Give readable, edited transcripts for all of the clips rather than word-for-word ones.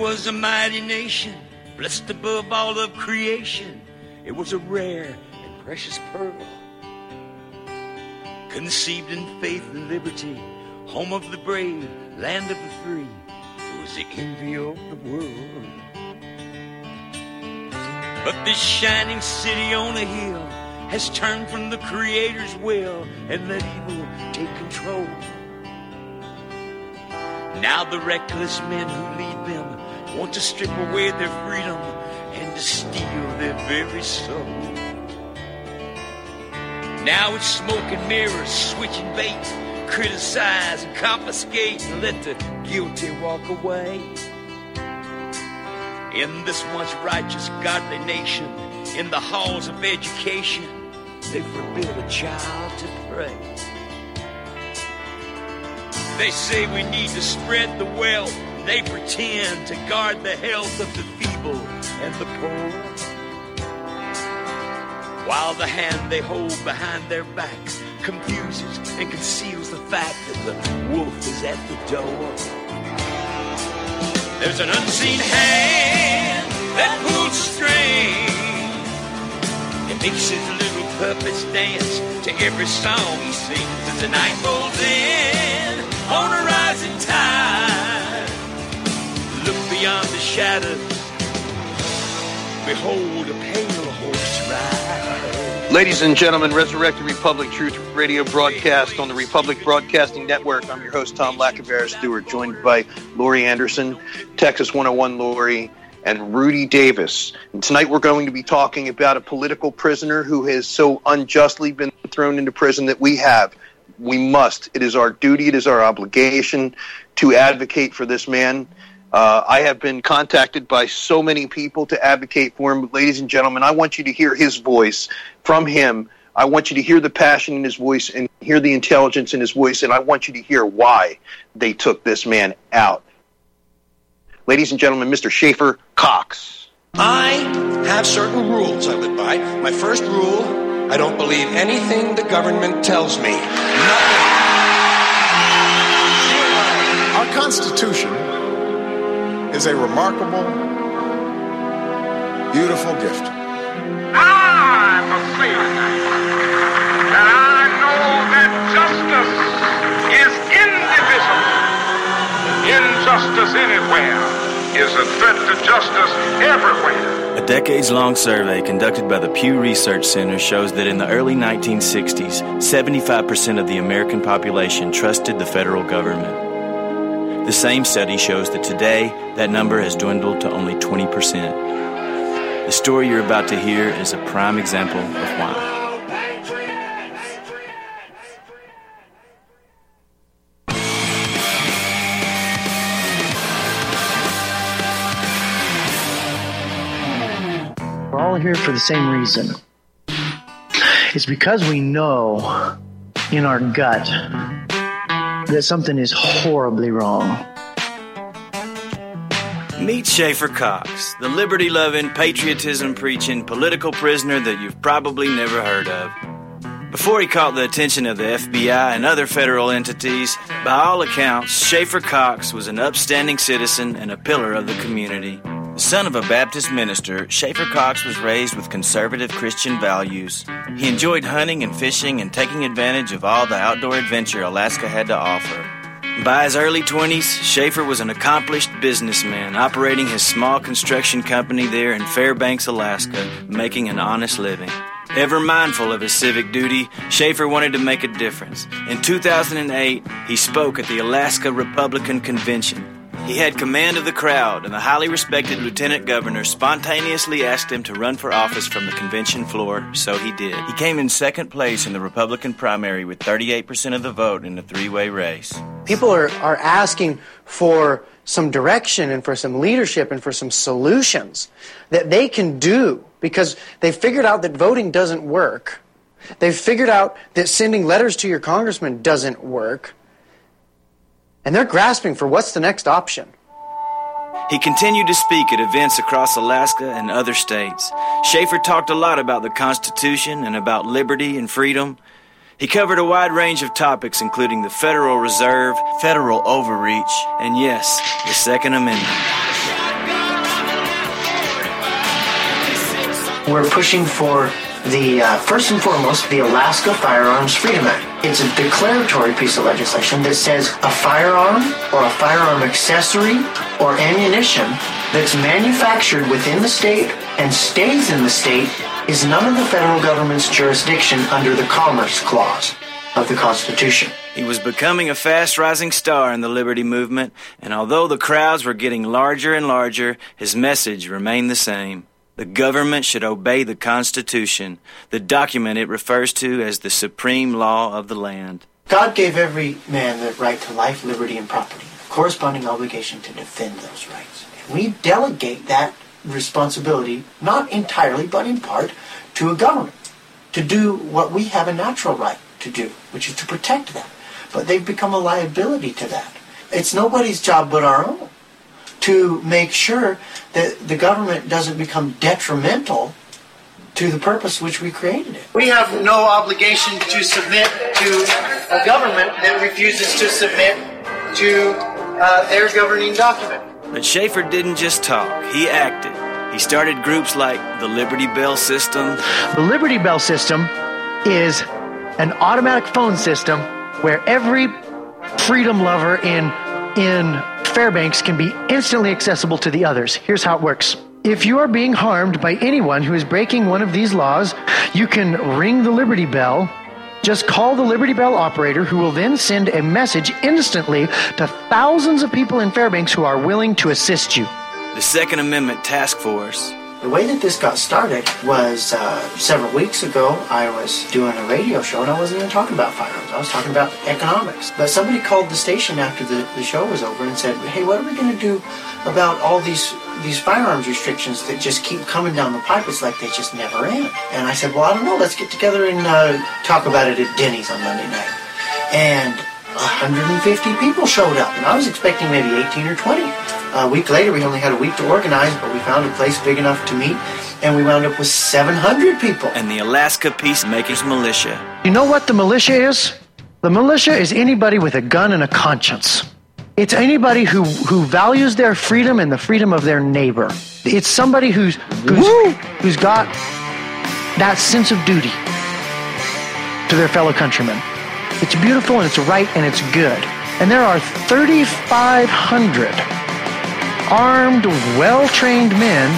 was a mighty nation, blessed above all of creation. It was a rare and precious pearl, conceived in faith and liberty, home of the brave, land of the free. It was the envy of the world. But this shining city on a hill has turned from the Creator's will and let evil take control. Now the reckless men who lead them want to strip away their freedom and to steal their very soul. Now it's smoke and mirrors, switching bait, criticize and confiscate and let the guilty walk away. In this once righteous, godly nation, in the halls of education, they forbid a child to pray. They say we need to spread the wealth. They pretend to guard the health of the feeble and the poor, while the hand they hold behind their backs confuses and conceals the fact that the wolf is at the door. There's an unseen hand that pulls the string. It makes his little puppets dance to every song he sings as the night rolls in on a rising tide. Look beyond the shadows, behold a pale horse ride. Ladies and gentlemen, Resurrected Republic Truth Radio broadcast on the Republic Broadcasting Network. I'm your host, Tom Lacavera Stewart, joined by Lori Anderson, Texas 101 Lori, and Rudy Davis. And tonight we're going to be talking about a political prisoner who has so unjustly been thrown into prison that we must. It is our duty, it is our obligation to advocate for this man. I have been contacted by so many people to advocate for him. But ladies and gentlemen, I want you to hear his voice from him. I want you to hear the passion in his voice and hear the intelligence in his voice, and I want you to hear why they took this man out. Ladies and gentlemen, Mr. Schaefer Cox. I have certain rules I live by. My first rule, I don't believe anything the government tells me. Nothing. Our Constitution is a remarkable, beautiful gift. I'm afraid that I know that justice is indivisible. Injustice anywhere is a threat to justice everywhere. A decades-long survey conducted by the Pew Research Center shows that in the early 1960s, 75% of the American population trusted the federal government. The same study shows that today, that number has dwindled to only 20%. The story you're about to hear is a prime example of why. We're all here for the same reason. It's because we know in our gut that something is horribly wrong. Meet Schaefer Cox, the liberty-loving, patriotism-preaching political prisoner that you've probably never heard of. Before he caught the attention of the FBI and other federal entities, by all accounts, Schaefer Cox was an upstanding citizen and a pillar of the community. The son of a Baptist minister, Schaefer Cox was raised with conservative Christian values. He enjoyed hunting and fishing and taking advantage of all the outdoor adventure Alaska had to offer. By his early 20s, Schaefer was an accomplished businessman operating his small construction company there in Fairbanks, Alaska, making an honest living. Ever mindful of his civic duty, Schaefer wanted to make a difference. In 2008, he spoke at the Alaska Republican Convention. He had command of the crowd, and the highly respected lieutenant governor spontaneously asked him to run for office from the convention floor, so he did. He came in second place in the Republican primary with 38% of the vote in a three-way race. People are asking for some direction and for some leadership and for some solutions that they can do because they've figured out that voting doesn't work. They've figured out that sending letters to your congressman doesn't work. And they're grasping for what's the next option. He continued to speak at events across Alaska and other states. Schaefer talked a lot about the Constitution and about liberty and freedom. He covered a wide range of topics, including the Federal Reserve, federal overreach, and yes, the Second Amendment. we're pushing for the, first and foremost, the Alaska Firearms Freedom Act. It's a declaratory piece of legislation that says a firearm or a firearm accessory or ammunition that's manufactured within the state and stays in the state is none of the federal government's jurisdiction under the Commerce Clause of the Constitution. He was becoming a fast-rising star in the liberty movement, and although the crowds were getting larger and larger, his message remained the same. The government should obey the Constitution, the document it refers to as the supreme law of the land. God gave every man the right to life, liberty, and property, a corresponding obligation to defend those rights. And we delegate that responsibility, not entirely, but in part, to a government to do what we have a natural right to do, which is to protect them. But they've become a liability to that. It's nobody's job but our own to make sure that the government doesn't become detrimental to the purpose which we created it. We have no obligation to submit to a government that refuses to submit to their governing document. But Schaefer didn't just talk, he acted. He started groups like the Liberty Bell System. The Liberty Bell System is an automatic phone system where every freedom lover in Fairbanks can be instantly accessible to the others. Here's how it works. If you are being harmed by anyone who is breaking one of these laws, you can ring the Liberty Bell. Just call the Liberty Bell operator, who will then send a message instantly to thousands of people in Fairbanks who are willing to assist you. The Second Amendment Task Force. The way that this got started was several weeks ago. I was doing a radio show and I wasn't even talking about firearms. I was talking about economics. But somebody called the station after the show was over and said, hey, what are we going to do about all these firearms restrictions that just keep coming down the pipe? It's like they just never end. And I said, well, I don't know. Let's get together and talk about it at Denny's on Monday night. And 150 people showed up. And I was expecting maybe 18 or 20. A week later, we only had a week to organize, but we found a place big enough to meet, and we wound up with 700 people. And the Alaska Peacemakers Militia. You know what the militia is? The militia is anybody with a gun and a conscience. It's anybody who values their freedom and the freedom of their neighbor. It's somebody who's got that sense of duty to their fellow countrymen. It's beautiful and it's right and it's good. And there are 3,500 armed, well-trained men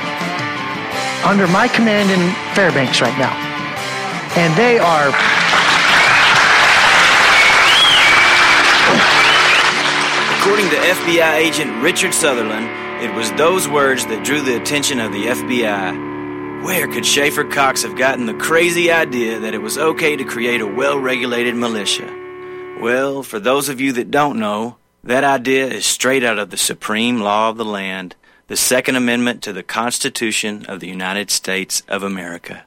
under my command in Fairbanks right now. And they are... According to FBI agent Richard Sutherland, it was those words that drew the attention of the FBI. Where could Schaefer Cox have gotten the crazy idea that it was okay to create a well-regulated militia? Well, for those of you that don't know, that idea is straight out of the supreme law of the land, the Second Amendment to the Constitution of the United States of America.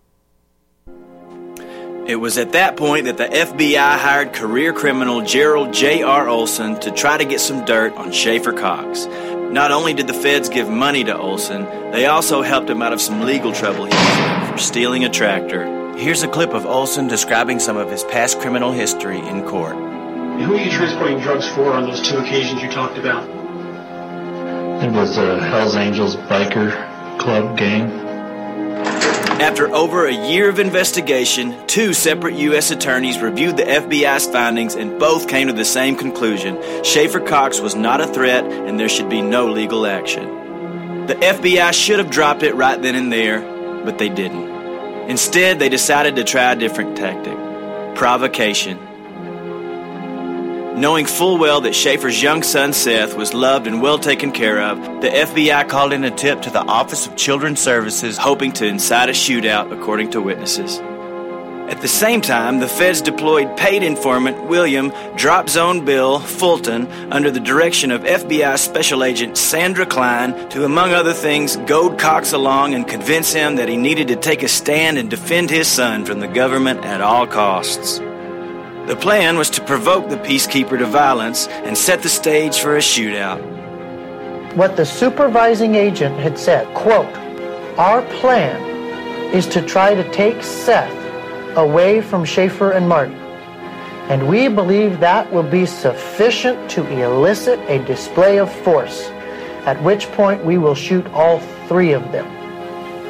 It was at that point that the FBI hired career criminal Gerald J.R. Olson to try to get some dirt on Schaefer Cox. Not only did the feds give money to Olson, they also helped him out of some legal trouble he was in for stealing a tractor. Here's a clip of Olson describing some of his past criminal history in court. Who are you transporting drugs for on those two occasions you talked about? It was a Hells Angels biker club gang. After over a year of investigation, 2 separate U.S. attorneys reviewed the FBI's findings and both came to the same conclusion. Schaefer Cox was not a threat and there should be no legal action. The FBI should have dropped it right then and there, but they didn't. Instead, they decided to try a different tactic: provocation. Knowing full well that Schaefer's young son Seth was loved and well taken care of, the FBI called in a tip to the Office of Children's Services, hoping to incite a shootout, according to witnesses. At the same time, the feds deployed paid informant William Drop Zone Bill Fulton under the direction of FBI Special Agent Sandra Klein to, among other things, goad Cox along and convince him that he needed to take a stand and defend his son from the government at all costs. The plan was to provoke the peacekeeper to violence and set the stage for a shootout. What the supervising agent had said, quote, our plan is to try to take Seth away from Schaefer and Martin, and we believe that will be sufficient to elicit a display of force, at which point we will shoot all 3 of them.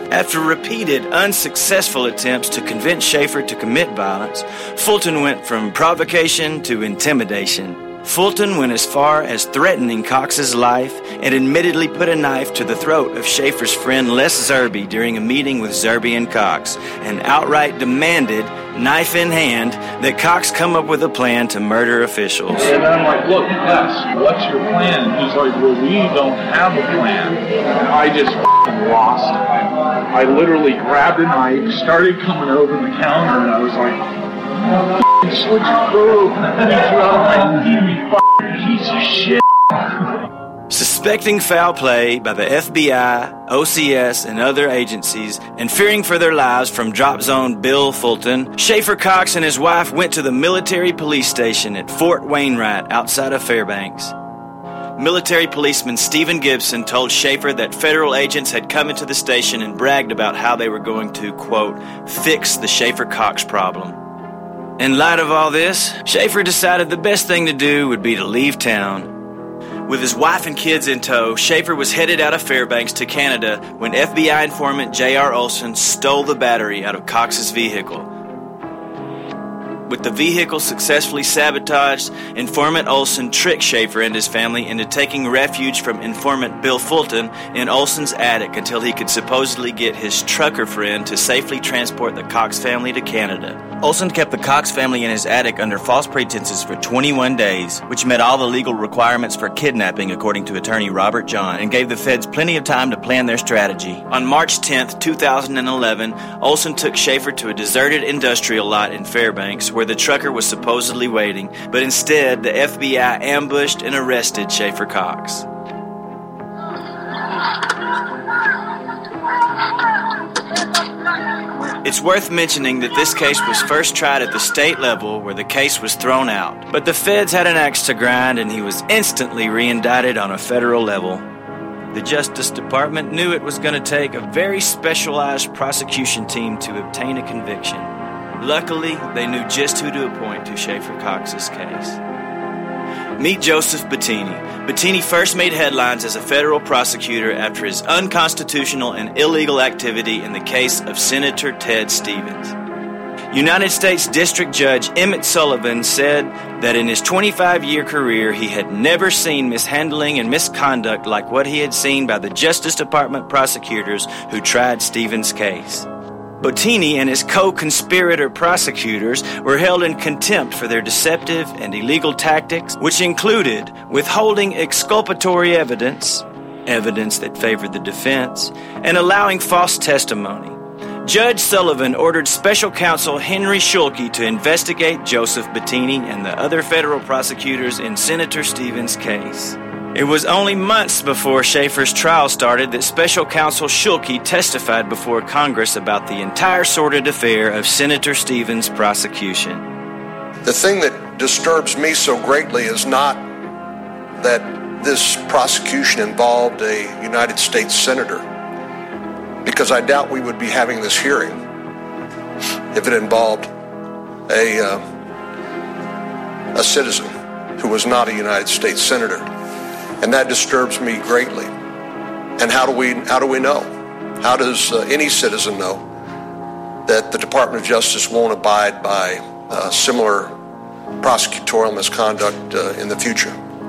After repeated unsuccessful attempts to convince Schaefer to commit violence, Fulton went from provocation to intimidation. Fulton went as far as threatening Cox's life and admittedly put a knife to the throat of Schaefer's friend Les Zerby during a meeting with Zerby and Cox, and outright demanded, knife in hand, that Cox come up with a plan to murder officials. And I'm like, look, Les, what's your plan? And he's like, well, we don't have a plan. And I just lost it. I literally grabbed a knife, started coming over the counter, and I was like, slit your throat, and he threw out my TV, piece of shit. Suspecting foul play by the FBI, OCS, and other agencies, and fearing for their lives from drop zone Bill Fulton, Schaefer Cox and his wife went to the military police station at Fort Wainwright outside of Fairbanks. Military policeman Stephen Gibson told Schaefer that federal agents had come into the station and bragged about how they were going to, quote, fix the Schaefer-Cox problem. In light of all this, Schaefer decided the best thing to do would be to leave town. With his wife and kids in tow, Schaefer was headed out of Fairbanks to Canada when FBI informant J.R. Olson stole the battery out of Cox's vehicle. With the vehicle successfully sabotaged, informant Olson tricked Schaefer and his family into taking refuge from informant Bill Fulton in Olson's attic until he could supposedly get his trucker friend to safely transport the Cox family to Canada. Olson kept the Cox family in his attic under false pretenses for 21 days, which met all the legal requirements for kidnapping according to attorney Robert John, and gave the feds plenty of time to plan their strategy. On March 10, 2011, Olson took Schaefer to a deserted industrial lot in Fairbanks where the trucker was supposedly waiting, but instead the FBI ambushed and arrested Schaefer Cox. It's worth mentioning that this case was first tried at the state level where the case was thrown out, but the feds had an axe to grind and he was instantly re-indicted on a federal level. The Justice Department knew it was going to take a very specialized prosecution team to obtain a conviction. Luckily, they knew just who to appoint to Schaefer Cox's case. Meet Joseph Bettini. Bettini first made headlines as a federal prosecutor after his unconstitutional and illegal activity in the case of Senator Ted Stevens. United States District Judge Emmett Sullivan said that in his 25-year career he had never seen mishandling and misconduct like what he had seen by the Justice Department prosecutors who tried Stevens' case. Bettini and his co-conspirator prosecutors were held in contempt for their deceptive and illegal tactics, which included withholding exculpatory evidence that favored the defense, and allowing false testimony. Judge Sullivan ordered special counsel Henry Schulke to investigate Joseph Bettini and the other federal prosecutors in Senator Stevens' case. It was only months before Schaefer's trial started that special counsel Schulke testified before Congress about the entire sordid affair of Senator Stevens' prosecution. The thing that disturbs me so greatly is not that this prosecution involved a United States senator, because I doubt we would be having this hearing if it involved a citizen who was not a United States senator. And that disturbs me greatly. And how do we know? How does any citizen know that the Department of Justice won't abide by similar prosecutorial misconduct in the future?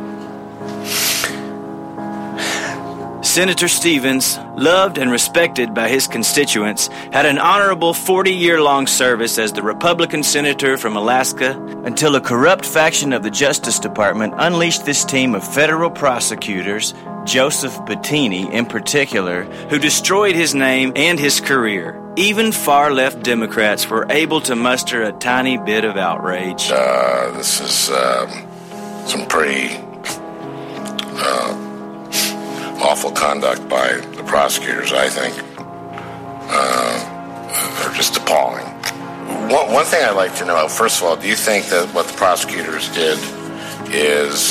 Senator Stevens, loved and respected by his constituents, had an honorable 40-year-long service as the Republican senator from Alaska until a corrupt faction of the Justice Department unleashed this team of federal prosecutors, Joseph Bettini in particular, who destroyed his name and his career. Even far-left Democrats were able to muster a tiny bit of outrage. This is some pretty awful conduct by the prosecutors, I think. They're just appalling. One thing I'd like to know, first of all, do you think that what the prosecutors did is,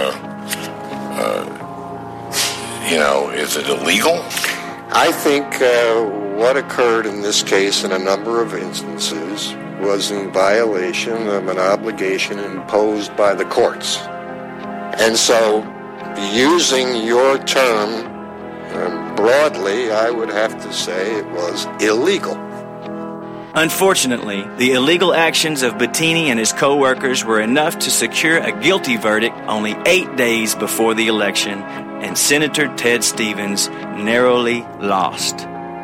is it illegal? I think what occurred in this case in a number of instances was in violation of an obligation imposed by the courts. And so, using your term, broadly, I would have to say it was illegal. Unfortunately, the illegal actions of Bettini and his co-workers were enough to secure a guilty verdict only 8 days before the election, and Senator Ted Stevens narrowly lost.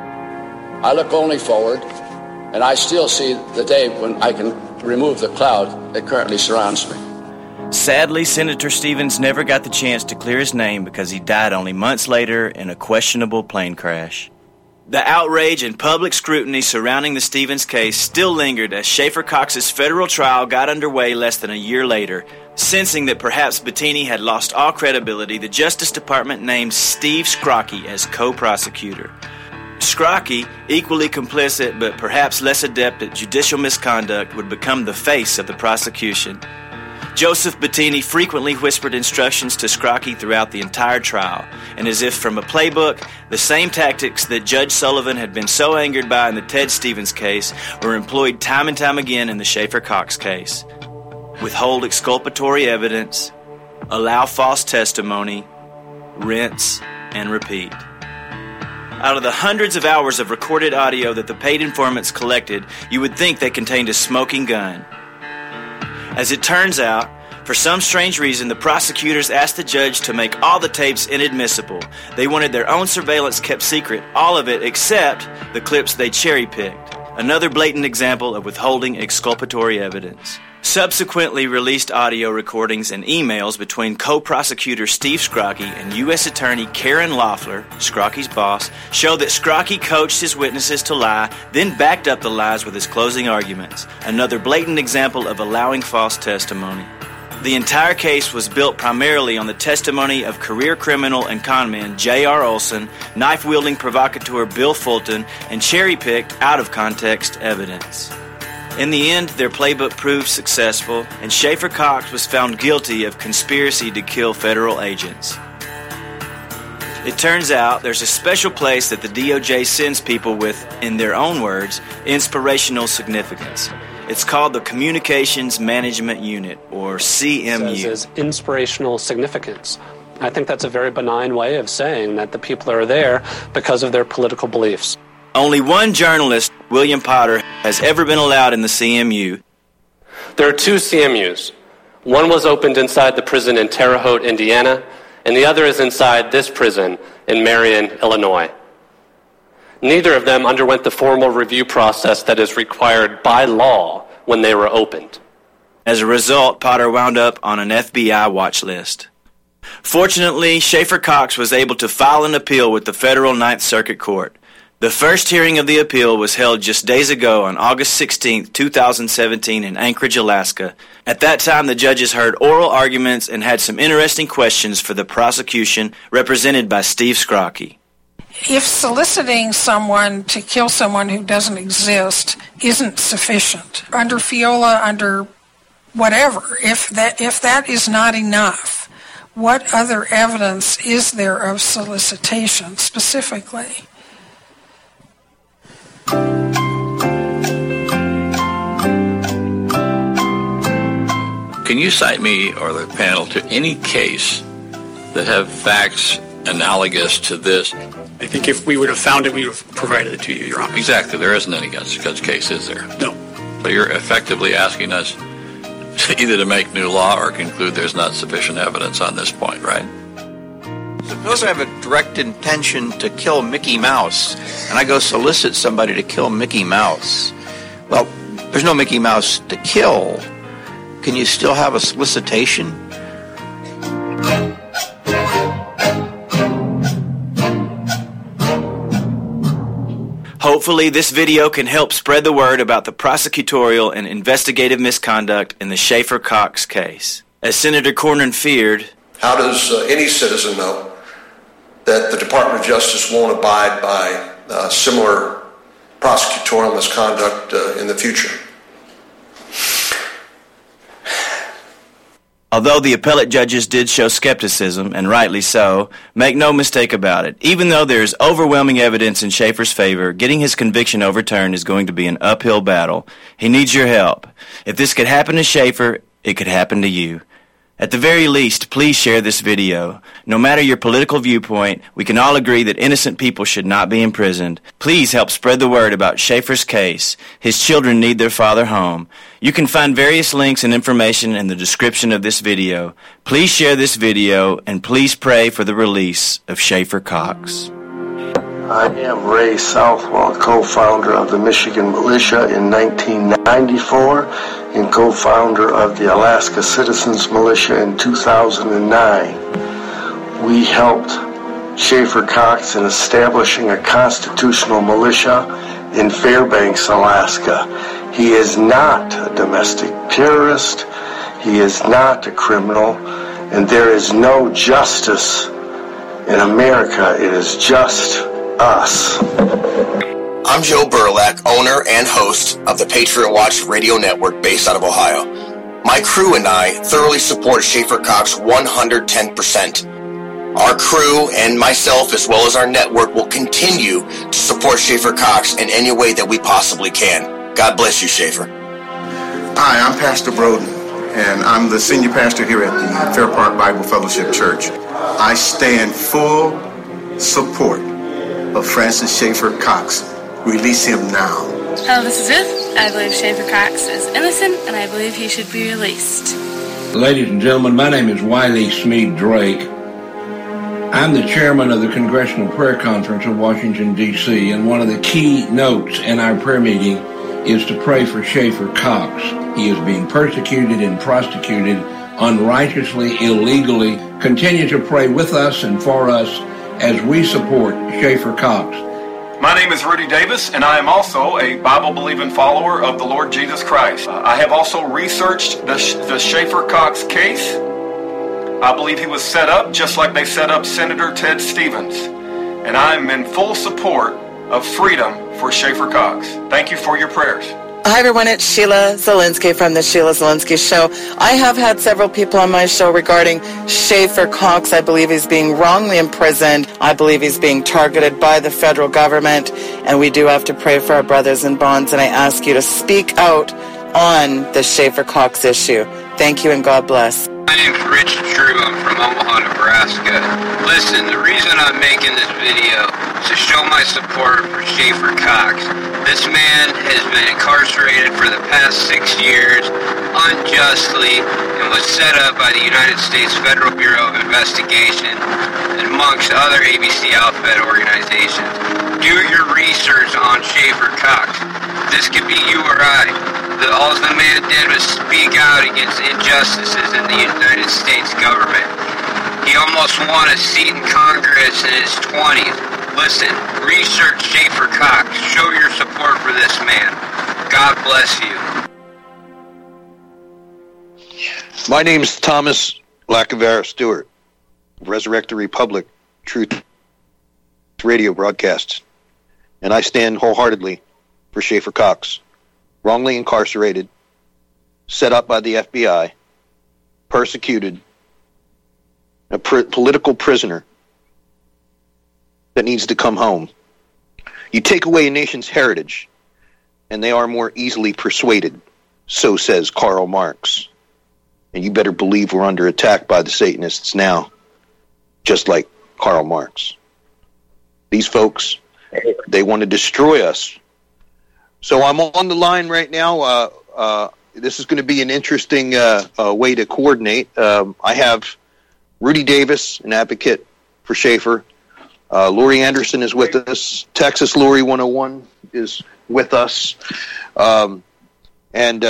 I look only forward, and I still see the day when I can remove the cloud that currently surrounds me. Sadly, Senator Stevens never got the chance to clear his name because he died only months later in a questionable plane crash. The outrage and public scrutiny surrounding the Stevens case still lingered as Schaefer Cox's federal trial got underway less than a year later. Sensing that perhaps Bettini had lost all credibility, the Justice Department named Steve Scrocchi as co-prosecutor. Scrocchi, equally complicit but perhaps less adept at judicial misconduct, would become the face of the prosecution. Joseph Bettini frequently whispered instructions to Scrocchi throughout the entire trial, and as if from a playbook, the same tactics that Judge Sullivan had been so angered by in the Ted Stevens case were employed time and time again in the Schaefer Cox case. Withhold exculpatory evidence, allow false testimony, rinse, and repeat. Out of the hundreds of hours of recorded audio that the paid informants collected, you would think they contained a smoking gun. As it turns out, for some strange reason, the prosecutors asked the judge to make all the tapes inadmissible. They wanted their own surveillance kept secret, all of it except the clips they cherry-picked. Another blatant example of withholding exculpatory evidence. Subsequently released audio recordings and emails between co-prosecutor Steve Scrocchi and U.S. Attorney Karen Loeffler, Scrocchi's boss, show that Scrocchi coached his witnesses to lie, then backed up the lies with his closing arguments. Another blatant example of allowing false testimony. The entire case was built primarily on the testimony of career criminal and conman J.R. Olson, knife-wielding provocateur Bill Fulton, and cherry-picked, out-of-context evidence. In the end, their playbook proved successful, and Schaefer Cox was found guilty of conspiracy to kill federal agents. It turns out there's a special place that the DOJ sends people with, in their own words, inspirational significance. It's called the Communications Management Unit, or CMU. As inspirational significance. I think that's a very benign way of saying that the people are there because of their political beliefs. Only one journalist, William Potter, has ever been allowed in the CMU. There are two CMUs. One was opened inside the prison in Terre Haute, Indiana, and the other is inside this prison in Marion, Illinois. Neither of them underwent the formal review process that is required by law when they were opened. As a result, Potter wound up on an FBI watch list. Fortunately, Schaefer Cox was able to file an appeal with the Federal Ninth Circuit Court. The first hearing of the appeal was held just days ago on August 16, 2017 in Anchorage, Alaska. At that time, the judges heard oral arguments and had some interesting questions for the prosecution, represented by Steve Scrocchi. If soliciting someone to kill someone who doesn't exist isn't sufficient, under FIOLA, under whatever, if that is not enough, what other evidence is there of solicitation specifically? Can you cite me or the panel to any case that have facts analogous to this? I think if we would have found it, we would have provided it to you, Your Honor. Exactly. There isn't any such case, is there? No. So you're effectively asking us either to make new law or conclude there's not sufficient evidence on this point, right? Suppose I have a direct intention to kill Mickey Mouse, and I go solicit somebody to kill Mickey Mouse. Well, there's no Mickey Mouse to kill. Can you still have a solicitation? Hopefully, this video can help spread the word about the prosecutorial and investigative misconduct in the Schaefer Cox case. As Senator Cornyn feared, how does any citizen know that the Department of Justice won't abide by similar prosecutorial misconduct in the future? Although the appellate judges did show skepticism, and rightly so, make no mistake about it. Even though there is overwhelming evidence in Schaefer's favor, getting his conviction overturned is going to be an uphill battle. He needs your help. If this could happen to Schaefer, it could happen to you. At the very least, please share this video. No matter your political viewpoint, we can all agree that innocent people should not be imprisoned. Please help spread the word about Schaefer's case. His children need their father home. You can find various links and information in the description of this video. Please share this video, and please pray for the release of Schaefer Cox. I am Ray Southwell, co-founder of the Michigan Militia in 1994 and co-founder of the Alaska Citizens Militia in 2009. We helped Schaefer Cox in establishing a constitutional militia in Fairbanks, Alaska. He is not a domestic terrorist. He is not a criminal. And there is no justice in America. It is just us. I'm Joe Burlak, owner and host of the Patriot Watch radio network based out of Ohio. My crew and I thoroughly support Schaefer Cox 110%. Our crew and myself, as well as our network, will continue to support Schaefer Cox in any way that we possibly can. God bless you, Schaefer. Hi, I'm Pastor Broden, and I'm the senior pastor here at the Fair Park Bible Fellowship Church. I stand full support of Francis Schaefer Cox. Release him now. Hello, this is Ruth. I believe Schaefer Cox is innocent, and I believe he should be released. Ladies and gentlemen, my name is Wiley Smead Drake. I'm the chairman of the Congressional Prayer Conference of Washington, D.C., and one of the key notes in our prayer meeting is to pray for Schaefer Cox. He is being persecuted and prosecuted unrighteously, illegally. Continue to pray with us and for us as we support Schaefer Cox. My name is Rudy Davis, and I am also a Bible-believing follower of the Lord Jesus Christ. I have also researched the Schaefer Cox case. I believe he was set up just like they set up Senator Ted Stevens. And I am in full support of freedom for Schaefer Cox. Thank you for your prayers. Hi everyone, it's Sheila Zielinski from the Sheila Zielinski Show. I have had several people on my show regarding Schaefer Cox. I believe he's being wrongly imprisoned. I believe he's being targeted by the federal government, and we do have to pray for our brothers in bonds, and I ask you to speak out on the Schaefer Cox issue. Thank you and God bless. My name's Rich True. I'm from Omaha, Nebraska. Listen, the reason I'm making this video is to show my support for Schaefer Cox. This man has been incarcerated for the past 6 years unjustly and was set up by the United States Federal Bureau of Investigation and amongst other ABC outfit organizations. Do your research on Schaefer Cox. This could be you or I. All the man did was speak out against injustices in the United States government. He almost won a seat in Congress in his 20s. Listen, research Schaefer Cox. Show your support for this man. God bless you. My name is Thomas Lacavera Stewart, Resurrect the Republic, Truth Radio broadcasts, and I stand wholeheartedly for Schaefer Cox. Wrongly incarcerated, set up by the FBI, persecuted, a political prisoner that needs to come home. You take away a nation's heritage, and they are more easily persuaded, so says Karl Marx. And you better believe we're under attack by the Satanists now, just like Karl Marx. These folks, they want to destroy us. So I'm on the line right now. This is going to be an interesting way to coordinate. I have Rudy Davis, an advocate for Schaefer. Laurie Anderson is with us. Texas Laurie 101 is with us. And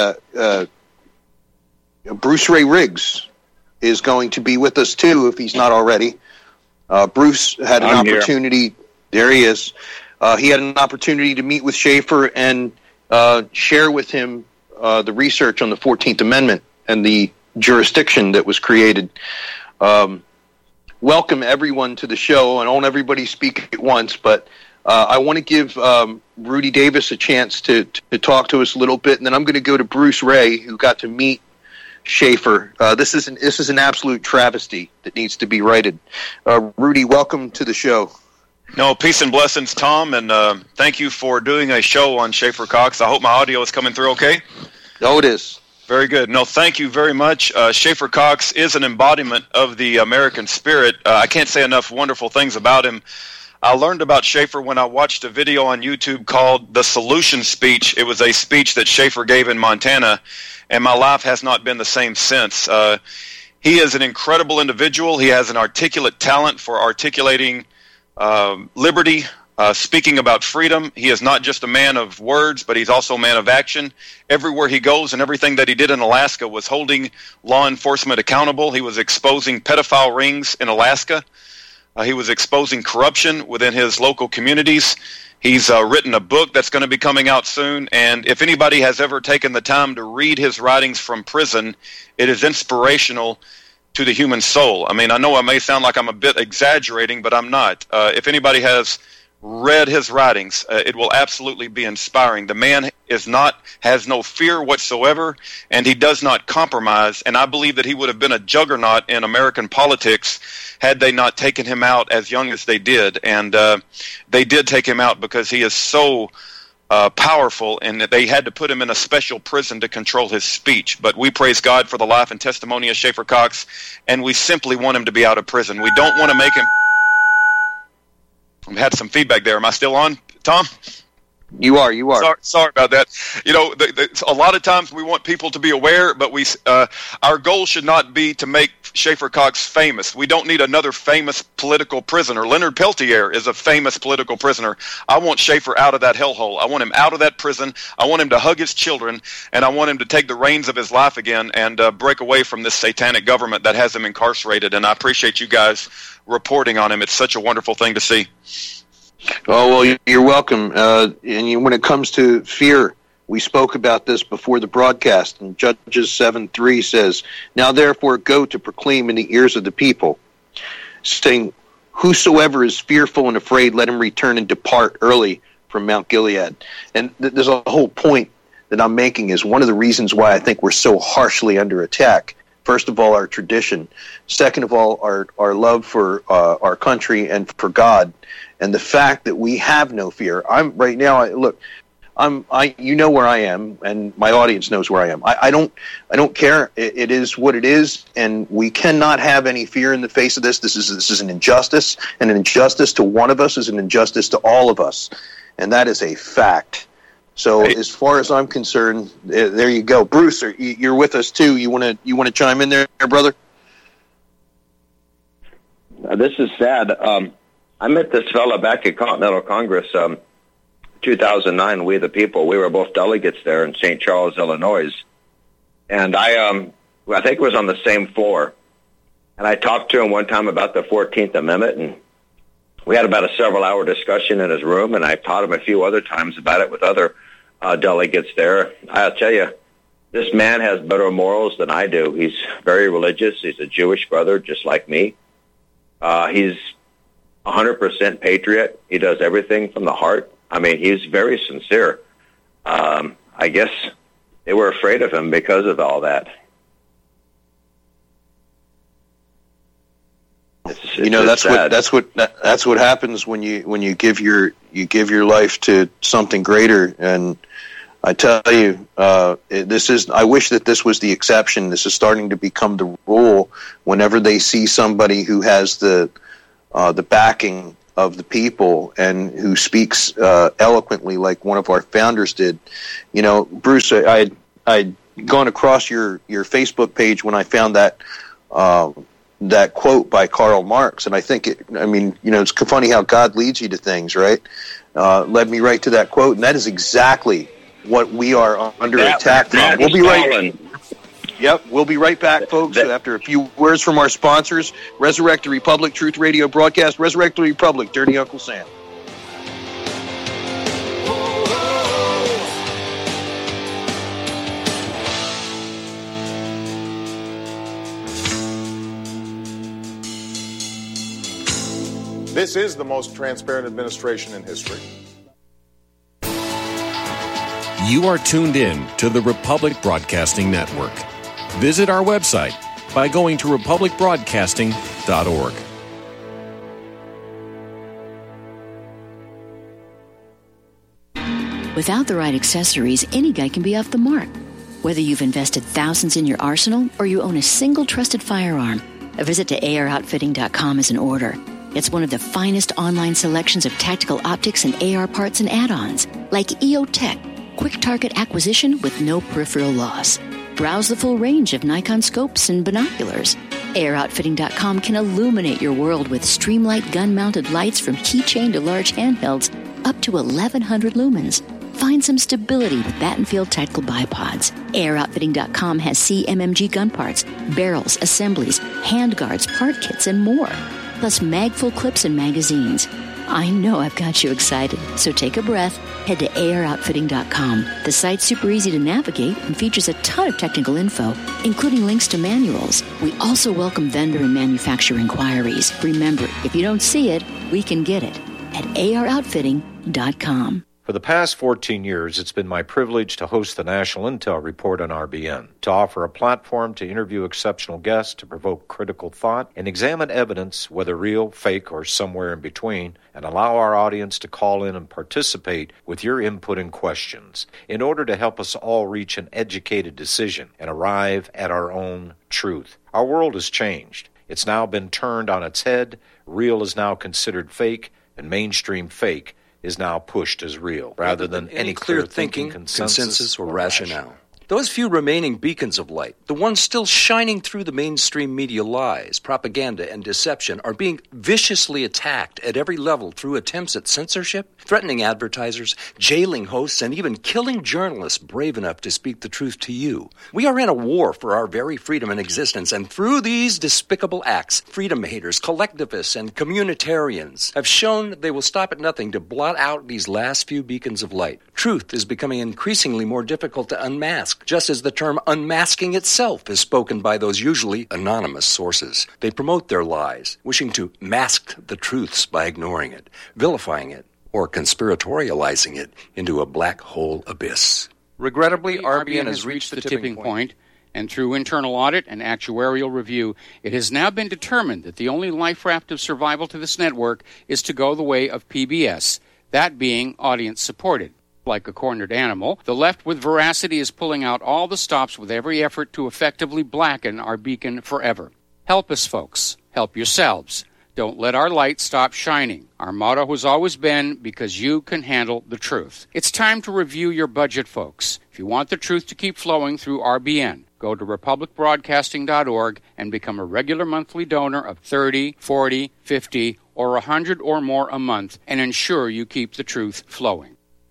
Bruce Ray Riggs is going to be with us too, if he's not already. Bruce had an opportunity. Here. There he is. He had an opportunity to meet with Schaefer and share with him the research on the 14th Amendment and the jurisdiction that was created. Welcome everyone to the show, and I don't everybody speak at once, but I want to give Rudy Davis a chance to talk to us a little bit, and then I'm going to go to Bruce Ray, who got to meet Schaefer. This is an absolute travesty that needs to be righted. Rudy, welcome to the show. No, peace and blessings, Tom, and thank you for doing a show on Schaefer Cox. I hope my audio is coming through okay. Oh, it is. Very good. No, thank you very much. Schaefer Cox is an embodiment of the American spirit. I can't say enough wonderful things about him. I learned about Schaefer when I watched a video on YouTube called The Solution Speech. It was a speech that Schaefer gave in Montana, and my life has not been the same since. He is an incredible individual. He has an articulate talent for articulating liberty, speaking about freedom. He is not just a man of words, but he's also a man of action. Everywhere he goes and everything that he did in Alaska was holding law enforcement accountable. He was exposing pedophile rings in Alaska. He was exposing corruption within his local communities. He's written a book that's going to be coming out soon, and if anybody has ever taken the time to read his writings from prison, it is inspirational to the human soul. I mean, I know I may sound like I'm a bit exaggerating, but I'm not. If anybody has read his writings, it will absolutely be inspiring. The man has no fear whatsoever, and he does not compromise, and I believe that he would have been a juggernaut in American politics had they not taken him out as young as they did. And they did take him out because he is so powerful, and that they had to put him in a special prison to control his speech. But we praise God for the life and testimony of Schaefer Cox, and we simply want him to be out of prison. We don't want to make him... I had some feedback there. Am I still on, Tom? You are. Sorry about that. You know, a lot of times we want people to be aware, but our goal should not be to make Schaefer Cox famous. We don't need another famous political prisoner. Leonard Peltier is a famous political prisoner. I want Schaefer out of that hellhole. I want him out of that prison. I want him to hug his children, and I want him to take the reins of his life again and break away from this satanic government that has him incarcerated. And I appreciate you guys reporting on him. It's such a wonderful thing to see. Oh, well, you're welcome. When it comes to fear, we spoke about this before the broadcast, and Judges 7:3 says, "Now therefore go to proclaim in the ears of the people, saying, whosoever is fearful and afraid, let him return and depart early from Mount Gilead." And there's a whole point that I'm making is one of the reasons why I think we're so harshly under attack. First of all, our tradition. Second of all, our love for our country and for God. And the fact that we have no fear. I'm right now. You know where I am, and my audience knows where I am. I don't care. It is what it is, and we cannot have any fear in the face of this. This is an injustice, and an injustice to one of us is an injustice to all of us, and that is a fact. So, as far as I'm concerned, there you go, Bruce. You're with us too. You want to chime in there, brother? This is sad. I met this fella back at Continental Congress, 2009, We the People. We were both delegates there in St. Charles, Illinois. And I think it was on the same floor. And I talked to him one time about the 14th Amendment, and we had about a several-hour discussion in his room, and I taught him a few other times about it with other delegates there. I'll tell you, this man has better morals than I do. He's very religious. He's a Jewish brother, just like me. He's 100% patriot. He does everything from the heart. I mean, he's very sincere. I guess they were afraid of him because of all that. That's what happens when you give your life to something greater. And I tell you, I wish that this was the exception. This is starting to become the rule. Whenever they see somebody who has the backing of the people and who speaks eloquently like one of our founders did. You know, Bruce, I'd gone across your Facebook page when I found that quote by Karl Marx, and I think it's funny how God leads you to things, right? Led me right to that quote, and that is exactly what we are under attack from. We'll be right. Yep, we'll be right back, folks, after a few words from our sponsors. Resurrect the Republic, Truth Radio broadcast. Resurrect the Republic, Dirty Uncle Sam. This is the most transparent administration in history. You are tuned in to the Republic Broadcasting Network. Visit our website by going to republicbroadcasting.org. Without the right accessories, any guy can be off the mark. Whether you've invested thousands in your arsenal or you own a single trusted firearm, a visit to AROutfitting.com is in order. It's one of the finest online selections of tactical optics and AR parts and add-ons, like EOTech, quick target acquisition with no peripheral loss. Browse the full range of Nikon scopes and binoculars. AROutfitting.com can illuminate your world with Streamlight gun-mounted lights from keychain to large handhelds up to 1,100 lumens. Find some stability with Battenfield Tactical Bipods. AROutfitting.com has CMMG gun parts, barrels, assemblies, handguards, part kits, and more. Plus mag-full clips and magazines. I know I've got you excited, so take a breath. Head to AROutfitting.com. The site's super easy to navigate and features a ton of technical info, including links to manuals. We also welcome vendor and manufacturer inquiries. Remember, if you don't see it, we can get it at AROutfitting.com. For the past 14 years, it's been my privilege to host the National Intel Report on RBN, to offer a platform to interview exceptional guests, to provoke critical thought, and examine evidence, whether real, fake, or somewhere in between, and allow our audience to call in and participate with your input and questions in order to help us all reach an educated decision and arrive at our own truth. Our world has changed. It's now been turned on its head. Real is now considered fake, and mainstream fake is now pushed as real, rather than any clear thinking, consensus, or rationale. Those few remaining beacons of light, the ones still shining through the mainstream media lies, propaganda, and deception, are being viciously attacked at every level through attempts at censorship, threatening advertisers, jailing hosts, and even killing journalists brave enough to speak the truth to you. We are in a war for our very freedom and existence, and through these despicable acts, freedom haters, collectivists, and communitarians have shown they will stop at nothing to blot out these last few beacons of light. Truth is becoming increasingly more difficult to unmask, just as the term unmasking itself is spoken by those usually anonymous sources. They promote their lies, wishing to mask the truths by ignoring it, vilifying it, or conspiratorializing it into a black hole abyss. Regrettably, RBN has reached the tipping point, and through internal audit and actuarial review, it has now been determined that the only life raft of survival to this network is to go the way of PBS, that being audience-supported. Like a cornered animal, the left with veracity is pulling out all the stops with every effort to effectively blacken our beacon forever. Help us, folks. Help yourselves. Don't let our light stop shining. Our motto has always been, because you can handle the truth. It's time to review your budget, folks. If you want the truth to keep flowing through RBN, go to republicbroadcasting.org and become a regular monthly donor of $30, $40, $50, or $100 or more a month, and ensure you keep the truth flowing.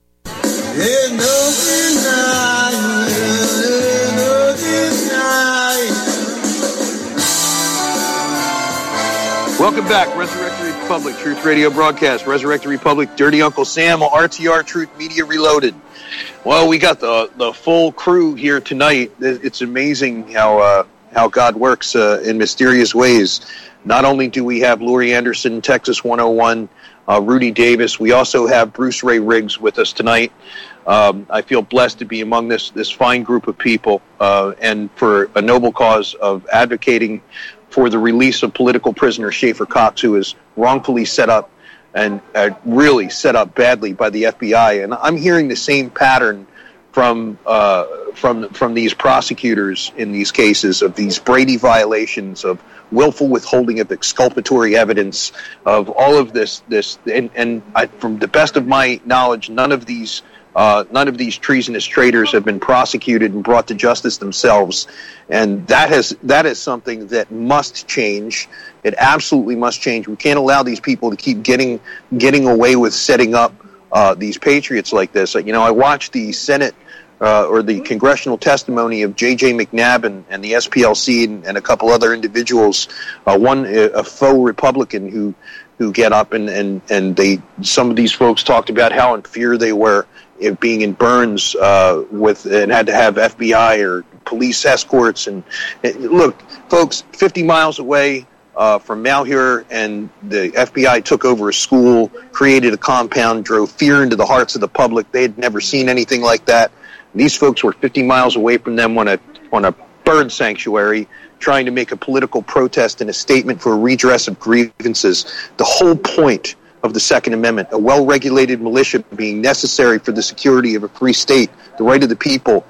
Welcome back, Resurrected Republic Truth Radio broadcast. Resurrected Republic, Dirty Uncle Sam, RTR Truth Media Reloaded. Well, we got the full crew here tonight. It's amazing how God works in mysterious ways. Not only do we have Laurie Anderson, Texas 101, Rudy Davis, we also have Bruce Ray Riggs with us tonight. I feel blessed to be among this fine group of people and for a noble cause of advocating for the release of political prisoner Schaefer Cox, who is wrongfully set up and really set up badly by the FBI. And I'm hearing the same pattern from these prosecutors in these cases of these Brady violations, of willful withholding of exculpatory evidence, of all of this, and from the best of my knowledge, none of these treasonous traitors have been prosecuted and brought to justice themselves, and that is something that must change. It absolutely must change. We can't allow these people to keep getting away with setting up these patriots like this. I watched the Senate or the congressional testimony of J.J. McNabb and the SPLC and a couple other individuals. One a faux Republican who get up and some of these folks talked about how in fear they were of being in Burns and had to have FBI or police escorts. And look, folks, 50 miles away from Malheur, and the FBI took over a school, created a compound, drove fear into the hearts of the public. They had never seen anything like that. And these folks were 50 miles away from them on a bird sanctuary, trying to make a political protest and a statement for a redress of grievances. The whole point of the Second Amendment, a well-regulated militia being necessary for the security of a free state, the right of the people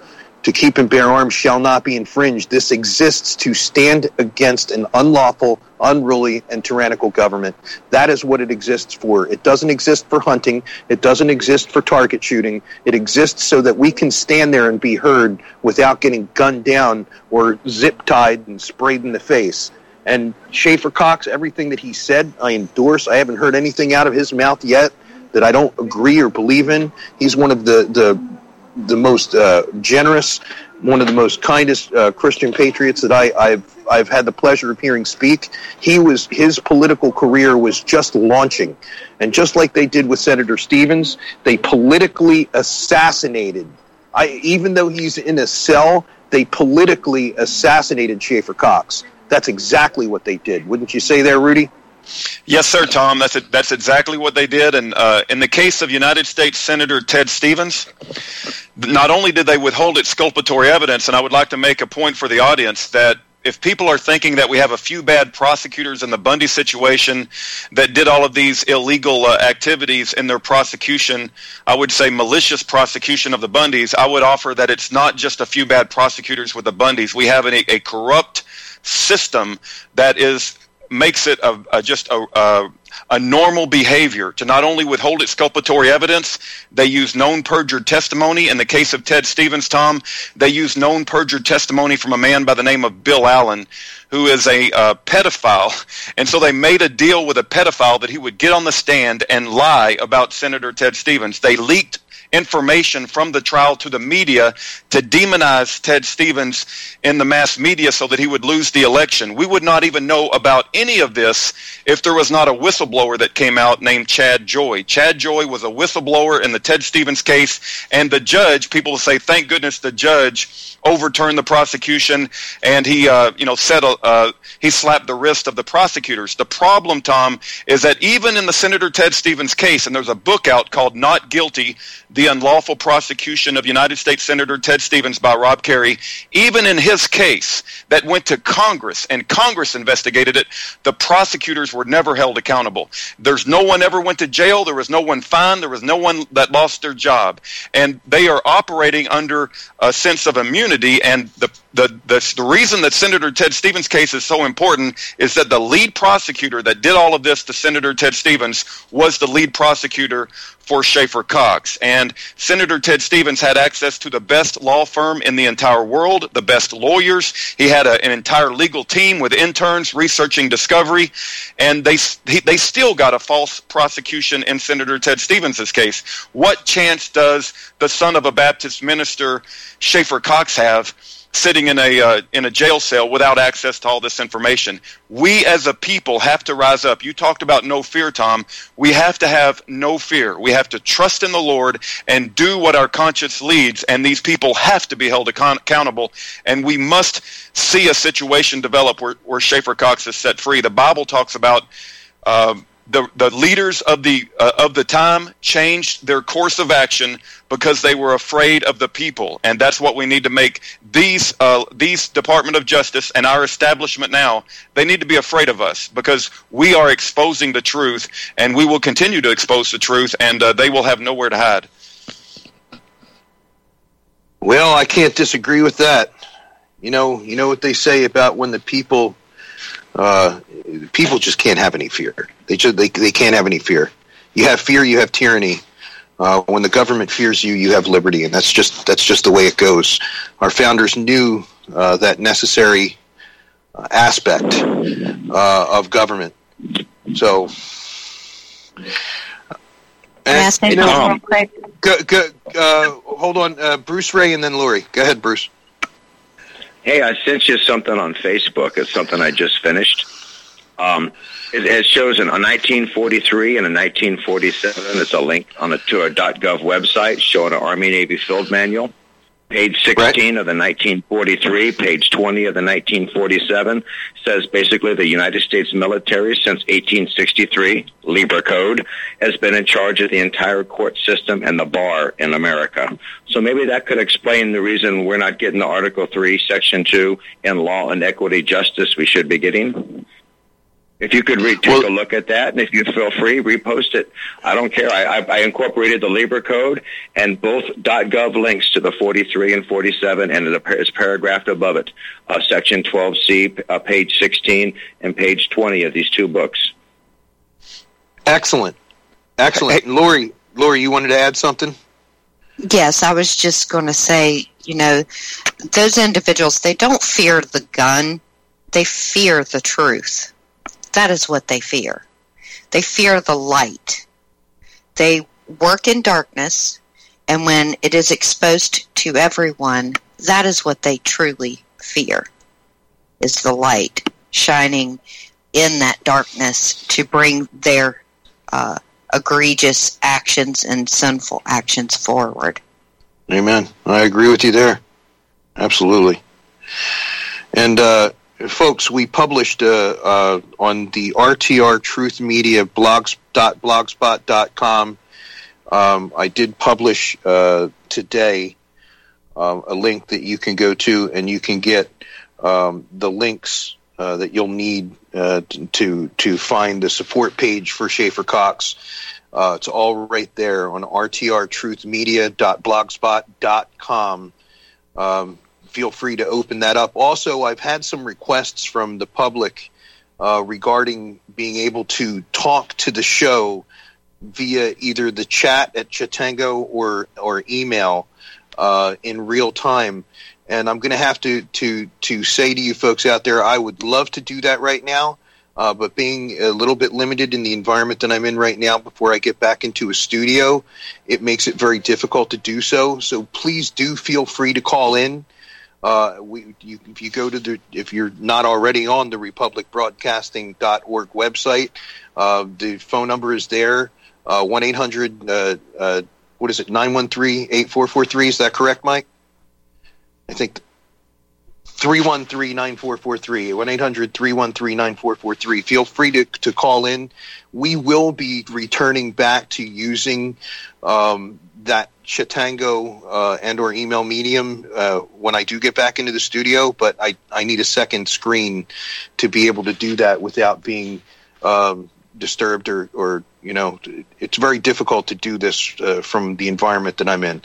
to keep and bear arms shall not be infringed. This exists to stand against an unlawful, unruly, and tyrannical government. That is what it exists for. It doesn't exist for hunting. It doesn't exist for target shooting. It exists so that we can stand there and be heard without getting gunned down or zip-tied and sprayed in the face. And Schaefer Cox, everything that he said, I endorse. I haven't heard anything out of his mouth yet that I don't agree or believe in. He's one of the most generous, one of the most kindest Christian patriots that I've had the pleasure of hearing speak. His political career was just launching, and just like they did with Senator Stevens, they politically assassinated. Even though he's in a cell, they politically assassinated Schaefer Cox. That's exactly what they did. Wouldn't you say there, Rudy? Yes, sir, Tom. That's exactly what they did. And in the case of United States Senator Ted Stevens, not only did they withhold exculpatory evidence, and I would like to make a point for the audience that if people are thinking that we have a few bad prosecutors in the Bundy situation that did all of these illegal activities in their prosecution, I would say malicious prosecution of the Bundys, I would offer that it's not just a few bad prosecutors with the Bundys. We have a corrupt system that makes it just a normal behavior to not only withhold exculpatory evidence, they use known perjured testimony. In the case of Ted Stevens, Tom, they use known perjured testimony from a man by the name of Bill Allen, who is a pedophile. And so they made a deal with a pedophile that he would get on the stand and lie about Senator Ted Stevens. They leaked information from the trial to the media to demonize Ted Stevens in the mass media so that he would lose the election. We would not even know about any of this if there was not a whistleblower that came out named Chad Joy. Chad Joy was a whistleblower in the Ted Stevens case, and the judge, people will say, thank goodness the judge overturned the prosecution, and he slapped the wrist of the prosecutors. The problem, Tom, is that even in the Senator Ted Stevens case, and there's a book out called Not Guilty, The Unlawful Prosecution of United States Senator Ted Stevens by Rob Carey, even in his case that went to Congress, and Congress investigated it, the prosecutors were never held accountable. There's no one ever went to jail. There was no one fined. There was no one that lost their job. And they are operating under a sense of immunity, and the reason that Senator Ted Stevens' case is so important is that the lead prosecutor that did all of this to Senator Ted Stevens was the lead prosecutor for Schaefer Cox. And Senator Ted Stevens had access to the best law firm in the entire world, the best lawyers. He had an entire legal team with interns researching discovery, and they still got a false prosecution in Senator Ted Stevens' case. What chance does the son of a Baptist minister, Schaefer Cox, have sitting in a jail cell without access to all this information? We as a people have to rise up. You talked about no fear, Tom. We have to have no fear. We have to trust in the Lord and do what our conscience leads, and these people have to be held accountable, and we must see a situation develop where Schaefer Cox is set free. The Bible talks about the leaders of the time changed their course of action because they were afraid of the people, and that's what we need to make these Department of Justice and our establishment now. They need to be afraid of us because we are exposing the truth, and we will continue to expose the truth, and they will have nowhere to hide. Well, I can't disagree with that. You know what they say about when the people just can't have any fear. They can't have any fear. You have fear, you have tyranny. When the government fears you, you have liberty, and that's just the way it goes. Our founders knew that necessary aspect of government. So, and, real quick. Hold on, Bruce Ray, and then Lori. Go ahead, Bruce. Hey, I sent you something on Facebook. It's something I just finished. It shows a 1943 and a 1947. It's a link to a .gov website showing an Army-Navy field manual. Page 16 of the 1943, page 20 of the 1947 says basically the United States military since 1863, Libra Code, has been in charge of the entire court system and the bar in America. So maybe that could explain the reason we're not getting the Article 3, Section 2 in law and equity justice we should be getting. If you could take a look at that, and if you feel free, repost it. I don't care. I incorporated the Libra code and both .gov links to the 43 and 47, and it's paragraphed above it, section 12C, page 16, and page 20 of these two books. Excellent. Hey, Lori, you wanted to add something? Yes, I was just going to say, those individuals, they don't fear the gun. They fear the truth. That is what they fear. They fear the light. They work in darkness, and when it is exposed to everyone, that is what they truly fear, is the light shining in that darkness to bring their egregious actions and sinful actions forward. Amen. I agree with you there. Absolutely. And folks, we published on the RTR Truth Media blogspot.com. I did publish today a link that you can go to, and you can get the links that you'll need to find the support page for Schaefer Cox. It's all right there on rtrtruthmedia.blogspot.com. Feel free to open that up. Also, I've had some requests from the public regarding being able to talk to the show via either the chat at Chatango or email in real time. And I'm going to have to say to you folks out there, I would love to do that right now, but being a little bit limited in the environment that I'm in right now before I get back into a studio, it makes it very difficult to do so. So please do feel free to call in. If you're not already on the republicbroadcasting.org website, the phone number is there, 1-800, 913-8443. Is that correct, Mike? I think 313-9443, 1-800-313-9443. Feel free to call in. We will be returning back to using that Chatango and or email medium when I do get back into the studio, but I need a second screen to be able to do that without being disturbed or it's very difficult to do this from the environment that I'm in.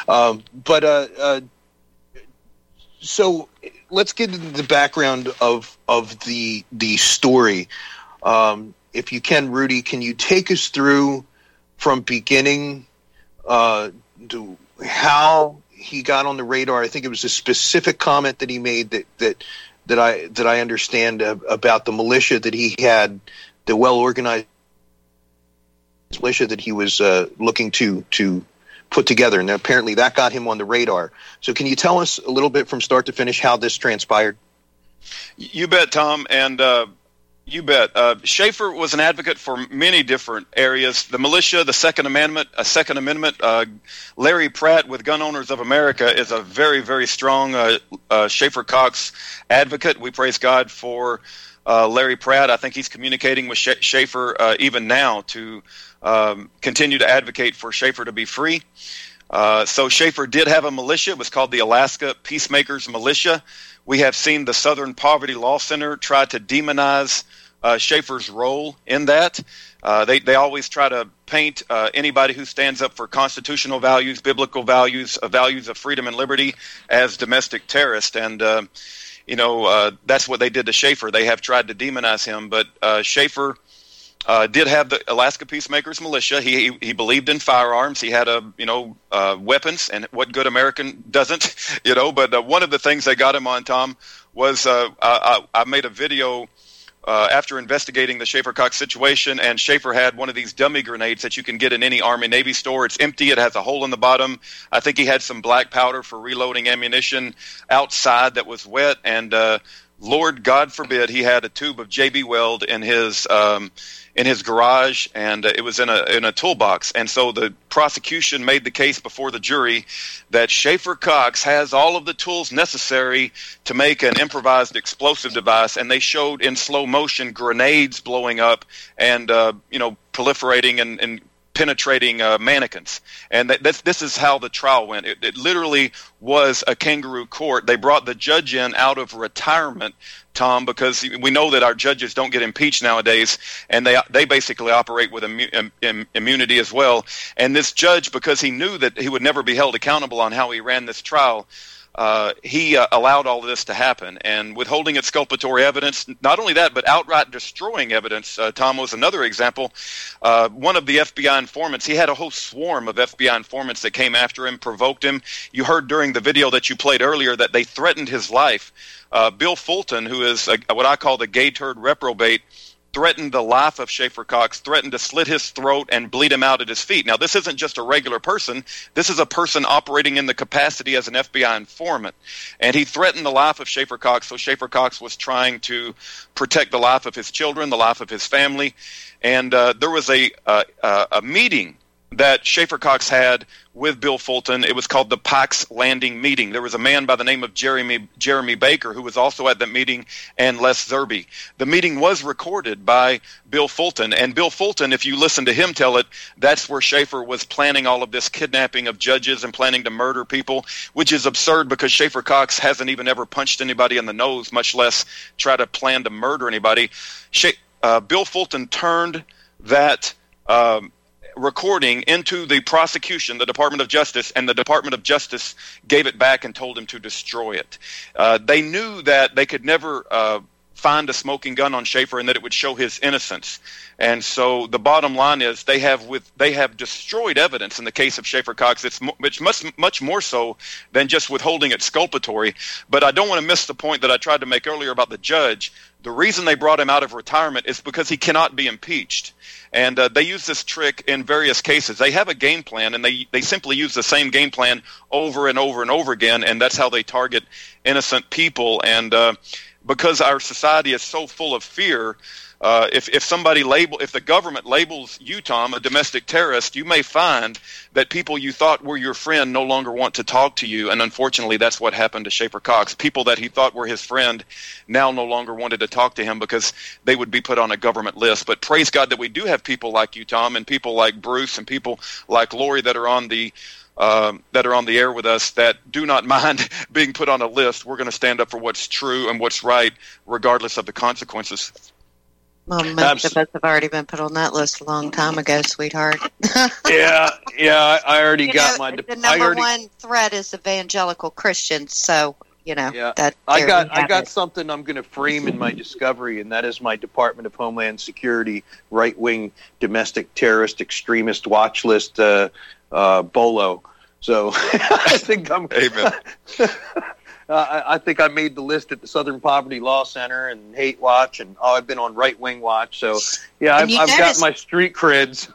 So let's get into the background of the story. If you can, Rudy, can you take us through from beginning to how he got on the radar? I think it was a specific comment that he made that I understand about the militia that he had, the well-organized militia that he was looking to put together, and apparently that got him on the radar. So can you tell us a little bit from start to finish how this transpired? You bet, Tom, and you bet. Schaefer was an advocate for many different areas. The militia, the Second Amendment. Larry Pratt with Gun Owners of America is a very, very strong Schaefer Cox advocate. We praise God for Larry Pratt. I think he's communicating with Schaefer even now to continue to advocate for Schaefer to be free. So Schaefer did have a militia. It was called the Alaska Peacemakers Militia. We have seen the Southern Poverty Law Center try to demonize Schaefer's role in that. They always try to paint anybody who stands up for constitutional values, biblical values, values of freedom and liberty as domestic terrorists. And, that's what they did to Schaefer. They have tried to demonize him. But Schaefer did have the Alaska Peacemakers Militia. He believed in firearms. He had weapons, and what good American doesn't, But one of the things they got him on, Tom, was I made a video after investigating the Schaefer Cox situation, and Schaefer had one of these dummy grenades that you can get in any Army Navy store. It's empty. It has a hole in the bottom. I think he had some black powder for reloading ammunition outside that was wet, and Lord God forbid he had a tube of JB Weld in his garage, and it was in a toolbox. And so the prosecution made the case before the jury that Schaefer Cox has all of the tools necessary to make an improvised explosive device, and they showed in slow motion grenades blowing up and proliferating and penetrating mannequins. And this is how the trial went. It literally was a kangaroo court. They brought the judge in out of retirement, Tom, because we know that our judges don't get impeached nowadays, and they basically operate with immunity as well. And this judge, because he knew that he would never be held accountable on how he ran this trial, he allowed all of this to happen. And withholding exculpatory evidence, not only that, but outright destroying evidence, Tom, was another example. One of the FBI informants, he had a whole swarm of FBI informants that came after him, provoked him. You heard during the video that you played earlier that they threatened his life. Bill Fulton, who is what I call the gay turd reprobate, threatened the life of Schaefer Cox, threatened to slit his throat and bleed him out at his feet. Now, this isn't just a regular person. This is a person operating in the capacity as an FBI informant. And he threatened the life of Schaefer Cox, so Schaefer Cox was trying to protect the life of his children, the life of his family. And there was a meeting that Schaefer Cox had with Bill Fulton. It was called the Pikes Landing meeting. There was a man by the name of Jeremy Baker who was also at that meeting, and Les Zerbe. The meeting was recorded by Bill Fulton, and Bill Fulton, if you listen to him tell it, that's where Schaefer was planning all of this kidnapping of judges and planning to murder people, which is absurd because Schaefer Cox hasn't even ever punched anybody in the nose, much less try to plan to murder anybody. Bill Fulton turned that recording into the prosecution, the Department of Justice, and the Department of Justice gave it back and told him to destroy it. They knew that they could never find a smoking gun on Schaefer and that it would show his innocence. And so the bottom line is they have destroyed evidence in the case of Schaefer Cox. It's much more so than just withholding exculpatory. But I don't want to miss the point that I tried to make earlier about the judge. The reason they brought him out of retirement is because he cannot be impeached. And they use this trick in various cases. They have a game plan, and they simply use the same game plan over and over and over again, and that's how they target innocent people. And because our society is so full of fear, if the government labels you, Tom, a domestic terrorist, you may find that people you thought were your friend no longer want to talk to you. And unfortunately, that's what happened to Schaefer Cox. People that he thought were his friend now no longer wanted to talk to him because they would be put on a government list. But praise God that we do have people like you, Tom, and people like Bruce and people like Lori that are on the air with us that do not mind being put on a list. We're going to stand up for what's true and what's right, regardless of the consequences. Well, most of us have already been put on that list a long time ago, sweetheart. yeah, I already got my. The number one threat is evangelical Christians, so that. I got something I'm going to frame in my discovery, and that is my Department of Homeland Security right-wing domestic terrorist extremist watch list, BOLO. So I think I'm. Amen. I think I made the list at the Southern Poverty Law Center and Hate Watch, and I've been on Right Wing Watch. So, yeah, I've got my street creds.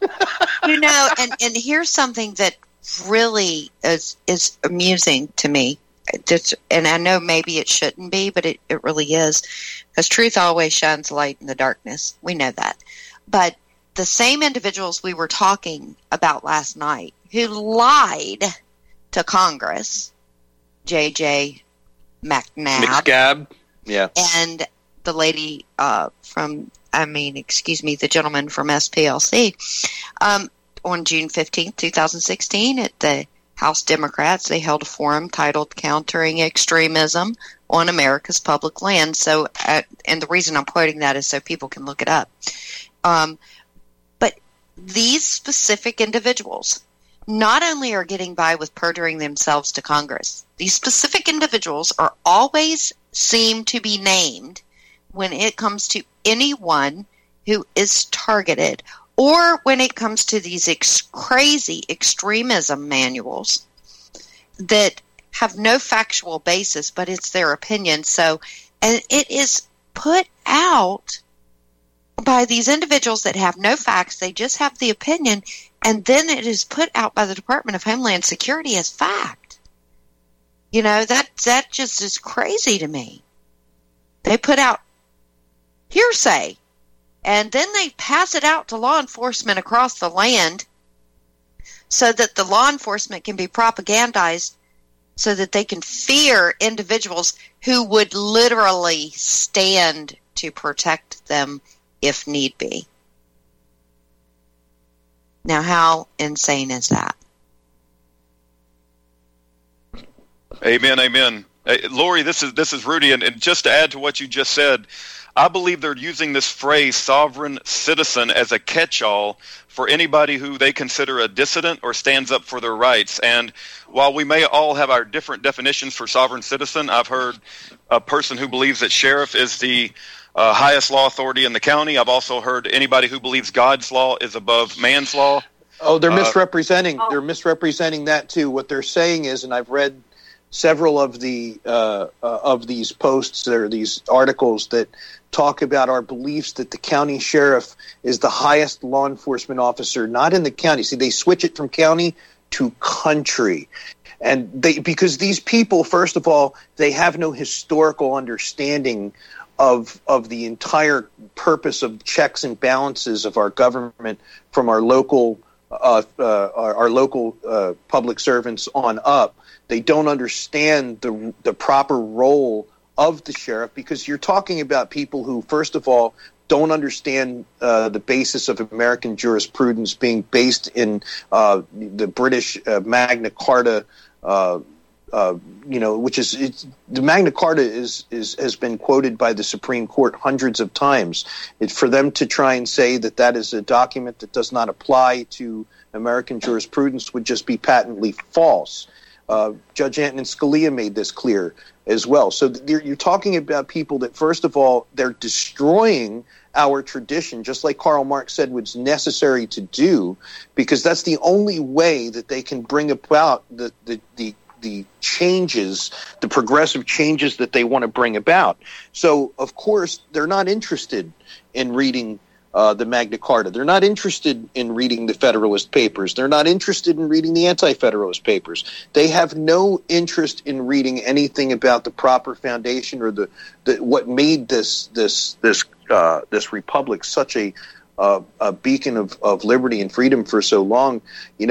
And here's something that really is amusing to me. And I know maybe it shouldn't be, but it really is, because truth always shines light in the darkness. We know that. But the same individuals we were talking about last night who lied to Congress, J.J. McNabb, yeah, and the lady the gentleman from SPLC, on June 15th, 2016, at the House Democrats, they held a forum titled "Countering Extremism on America's Public Land." So, and the reason I'm quoting that is so people can look it up. But these specific individuals not only are getting by with perjuring themselves to Congress, these specific individuals are always seem to be named when it comes to anyone who is targeted, or when it comes to these crazy extremism manuals that have no factual basis, but it's their opinion. So, and it is put out by these individuals that have no facts, they just have the opinion, and then it is put out by the Department of Homeland Security as fact. That just is crazy to me. They put out hearsay, and then they pass it out to law enforcement across the land so that the law enforcement can be propagandized so that they can fear individuals who would literally stand to protect them if need be. Now, how insane is that? Amen, amen. Lori, this is Rudy, and just to add to what you just said, I believe they're using this phrase sovereign citizen as a catch-all for anybody who they consider a dissident or stands up for their rights. And while we may all have our different definitions for sovereign citizen, I've heard a person who believes that sheriff is the highest law authority in the county. I've also heard anybody who believes God's law is above man's law. Oh, they're misrepresenting. They're misrepresenting that too. What they're saying is, and I've read several of these posts or these articles that talk about our beliefs that the county sheriff is the highest law enforcement officer, not in the county. See, they switch it from county to country. And because these people, first of all, they have no historical understanding of the entire purpose of checks and balances of our government from our local public servants on up. They don't understand the proper role of the sheriff, because you're talking about people who, first of all, don't understand the basis of American jurisprudence being based in the British Magna Carta, which is the Magna Carta has been quoted by the Supreme Court hundreds of times. For them to try and say that is a document that does not apply to American jurisprudence would just be patently false. Judge Antonin Scalia made this clear as well. So you're talking about people that, first of all, they're destroying our tradition, just like Karl Marx said was necessary to do, because that's the only way that they can bring about the changes, the progressive changes that they want to bring about. So, of course, they're not interested in reading the Magna Carta. They're not interested in reading the Federalist Papers. They're not interested in reading the Anti-Federalist Papers. They have no interest in reading anything about the proper foundation or the what made this republic such a beacon of liberty and freedom for so long.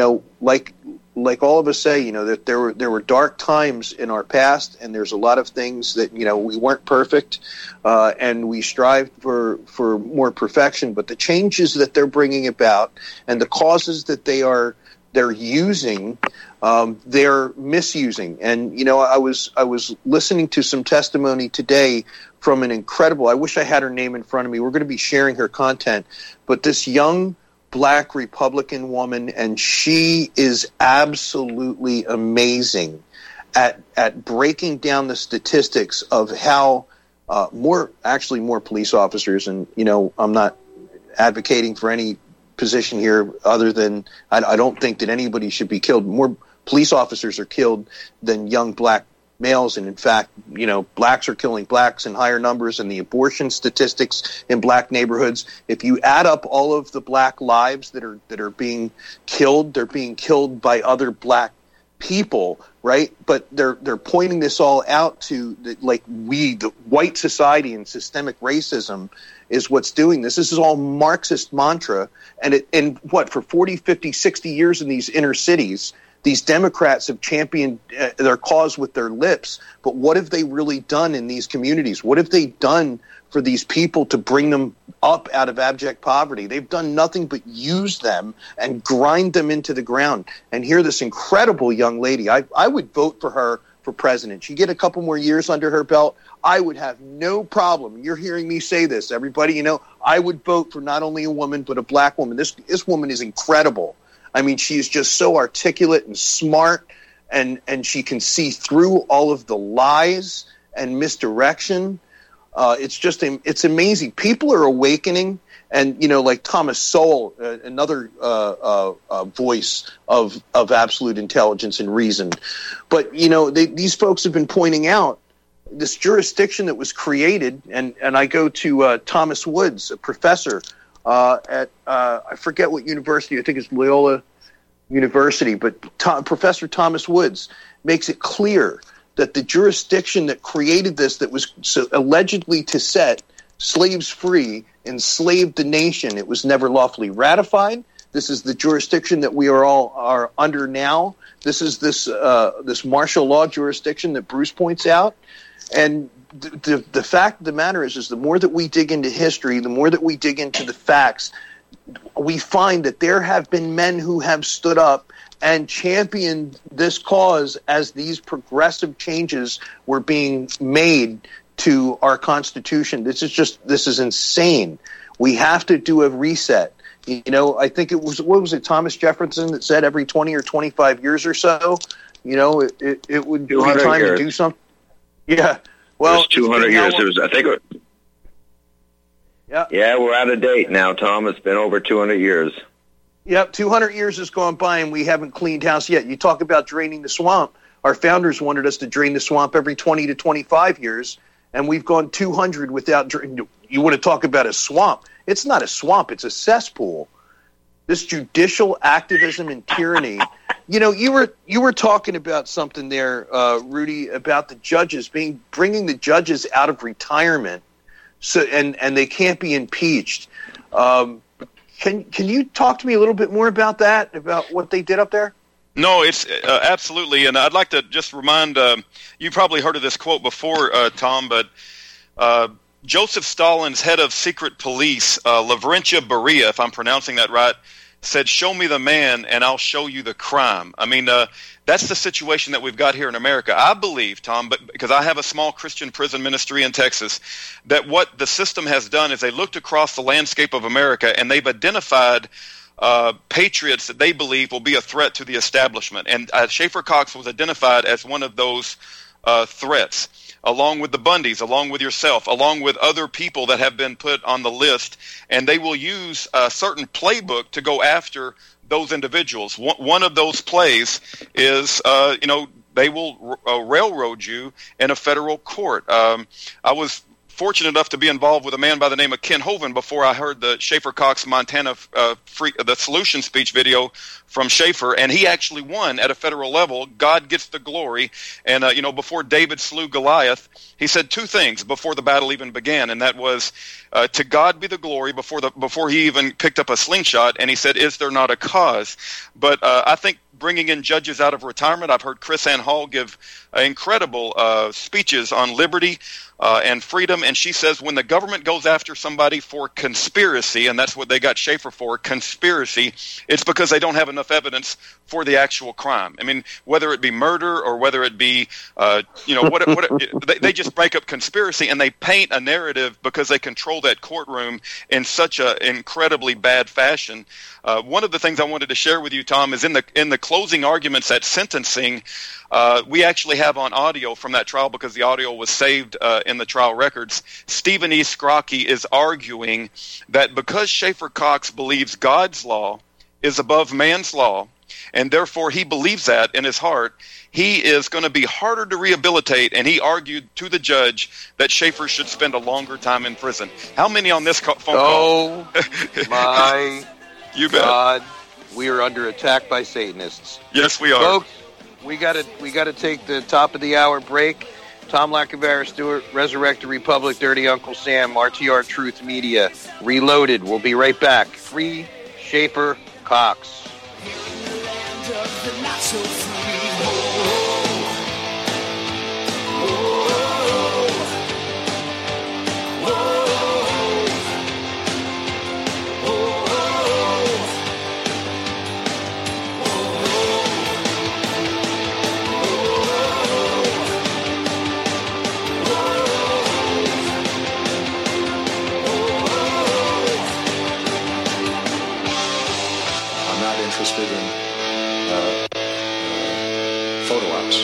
Like all of us say, that there were dark times in our past, and there's a lot of things that, we weren't perfect, and we strived for more perfection. But the changes that they're bringing about and the causes that they're using, they're misusing. And I was listening to some testimony today from an incredible. I wish I had her name in front of me. We're going to be sharing her content, but this young Black Republican woman, and she is absolutely amazing at breaking down the statistics of how more police officers, and I'm not advocating for any position here other than I don't think that anybody should be killed. More police officers are killed than young Black males, and in fact, blacks are killing blacks in higher numbers, and the abortion statistics in Black neighborhoods, if you add up all of the Black lives that are being killed, they're being killed by other Black people, right? But they're pointing this all out to the white society and systemic racism is what's doing this. This is all Marxist mantra, and for 40, 50, 60 years in these inner cities, these Democrats have championed their cause with their lips, but what have they really done in these communities? What have they done for these people to bring them up out of abject poverty? They've done nothing but use them and grind them into the ground. And here, this incredible young lady, I would vote for her for president. She get a couple more years under her belt, I would have no problem. You're hearing me say this, everybody. I would vote for not only a woman, but a Black woman. This woman is incredible. I mean, she is just so articulate and smart, and she can see through all of the lies and misdirection. It's amazing. People are awakening, and like Thomas Sowell, another voice of absolute intelligence and reason. But these folks have been pointing out this jurisdiction that was created, and I go to Thomas Woods, a professor at I forget what university. I think it's Loyola University, but Professor Thomas Woods makes it clear that the jurisdiction that created this, that was allegedly to set slaves free, enslaved the nation. It was never lawfully ratified. This is the jurisdiction that we are under now. This is this martial law jurisdiction that Bruce points out. And the fact of the matter is the more that we dig into history, the more that we dig into the facts, we find that there have been men who have stood up and championed this cause as these progressive changes were being made to our Constitution. This is insane. We have to do a reset. You know, I think it was, what was it, Thomas Jefferson that said every 20 or 25 years or so, you know, it would be time to do something. Yeah. Well, it was 200 years. It was, I think it was, yeah, we're out of date now, Tom. It's been over 200 years. Yep, 200 years has gone by and we haven't cleaned house yet. You talk about draining the swamp. Our founders wanted us to drain the swamp every 20 to 25 years, and we've gone 200 without draining. You want to talk about a swamp? It's not a swamp. It's a cesspool. This judicial activism and tyranny. You know, you were talking about something there, Rudy, about the judges bringing the judges out of retirement, so and they can't be impeached. Can you talk to me a little bit more about that, about what they did up there? No, it's absolutely, and I'd like to just remind you probably heard of this quote before, Tom, but Joseph Stalin's head of secret police, Lavrentiy Beria, if I'm pronouncing that right, said, "Show me the man and I'll show you the crime." I mean, that's the situation that we've got here in America. I believe, Tom, but because I have a small Christian prison ministry in Texas, that what the system has done is they looked across the landscape of America and they've identified patriots that they believe will be a threat to the establishment. And Schaefer Cox was identified as one of those threats, along with the Bundys, along with yourself, along with other people that have been put on the list. And they will use a certain playbook to go after those individuals. One of those plays is, they will railroad you in a federal court. I was fortunate enough to be involved with a man by the name of Ken Hovind before I heard the Schaefer Cox Montana the solution speech video from Schaefer, and he actually won at a federal level. God gets the glory. And before David slew Goliath, he said two things before the battle even began, and that was to God be the glory before he even picked up a slingshot. And he said, "Is there not a cause?" But I think bringing in judges out of retirement, I've heard Chris Ann Hall give incredible speeches on liberty and freedom, and she says when the government goes after somebody for conspiracy, and that's what they got Schaefer for, conspiracy, it's because they don't have enough evidence for the actual crime. I mean, whether it be murder or whether it be, they just break up conspiracy and they paint a narrative because they control that courtroom in such an incredibly bad fashion. One of the things I wanted to share with you, Tom, is in the closing arguments at sentencing, we actually have on audio from that trial because the audio was saved in the trial records. Stephen E. Scrocky is arguing that because Schaefer Cox believes God's law is above man's law, and therefore he believes that in his heart, he is going to be harder to rehabilitate, and he argued to the judge that Schaefer should spend a longer time in prison. How many on this phone call? Oh, my you bet. God. We are under attack by Satanists. Yes, we are. Folks, we got to take the top of the hour break. Tom Lacavera Stewart, Resurrected Republic, Dirty Uncle Sam, RTR Truth Media, Reloaded. We'll be right back. Free Schaefer Cox. Interested in photo ops.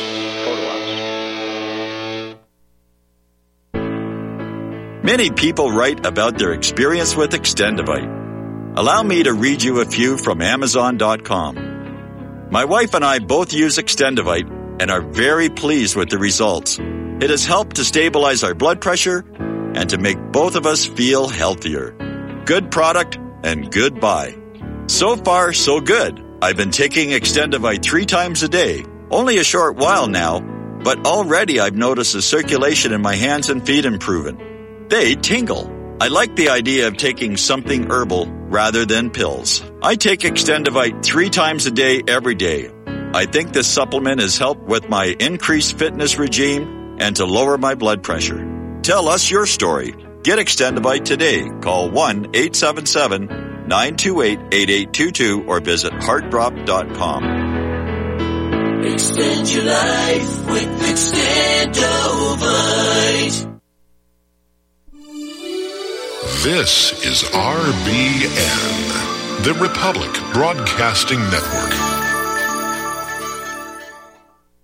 Many people write about their experience with Extendivite. Allow me to read you a few from Amazon.com. My wife and I both use Extendivite and are very pleased with the results. It has helped to stabilize our blood pressure and to make both of us feel healthier. Good product and good buy. So far, so good. I've been taking Extendivite 3 times a day. Only a short while now, but already I've noticed the circulation in my hands and feet improving. They tingle. I like the idea of taking something herbal rather than pills. I take Extendivite 3 times a day, every day. I think this supplement has helped with my increased fitness regime and to lower my blood pressure. Tell us your story. Get Extendivite today. Call 1-877 928-8822 or visit heartdrop.com. Extend your life with Extendovite. This is RBN, the Republic Broadcasting Network.